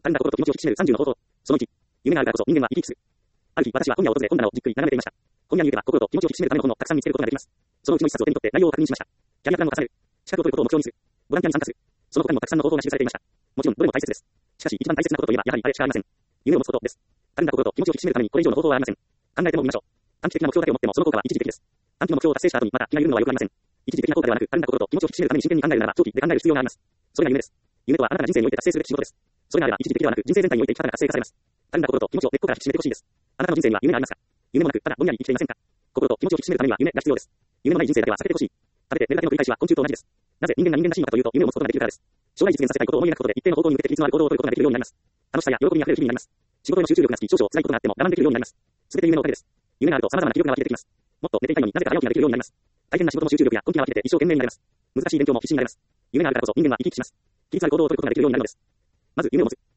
単なる心と気持ちを引き締める30の方法。その1、夢があるからこそ人間は生き生きする。ある日、私は本屋を訪れ本棚をじっくり眺めていました。本屋に行けば心と気持ちを引き締めるための本をたくさん見つけることができます。そのうちの一冊を手に取って内容を確認しました。キャリアプランを重ねる。資格を取ることを目標にする。ボランティアに参加する。その他にもたくさんの方法が記されていました。もちろんどれも大切です。しかし一番大切なことといえばやはりあれしかありません。夢を持つことです。たるんだ心と気持ちを引き締めるためにこれ以上の方法はありません。考えてもみましょう。短期的な目標だけを持ってもその効果は一時的です。短期の目標を達成した後にまた気が緩むのはよくありません。一時的な効果ではなく、たるんだ心と気持ちを引き締めるために真剣に考えるなら長期で考える必要があります。それが夢です。夢とはあなたが人生において達成すべき仕事です。それがあれば一時的ではなく人生全体において生き方が活性化されます。たるんだ心と気持ちを根っこから引き締めてほしいです。あなたの人生には夢がありますか？夢もなくただぼんやり生きていませんか？心と気持ちを引き締めるためには夢が必要です。夢のない人生だけは避けてほしい。食べて寝るだけの繰り返しは昆虫と同じです。なぜ人間が人間らしいのかというと夢を持つことができるからです。将来実現させたいことを思い描くことで一定の方向に向けて規律のある行動を取ることができるようになります。楽しさや喜びにあふれる日々になります。仕事への集中力がつき少々辛いことがあっても我慢できるようになります。すべて夢のおかげです。夢があると様々な記憶が湧き出てきます。もっと寝ていたいのになぜか早起きができるようになります。大変な仕事も集中力や根気が湧き出て一生懸命になります。難しい勉強も必死になります。夢があるからこそ人間は生き生きします。規律ある行動を取ることができるようになるのです。まず夢を持つ。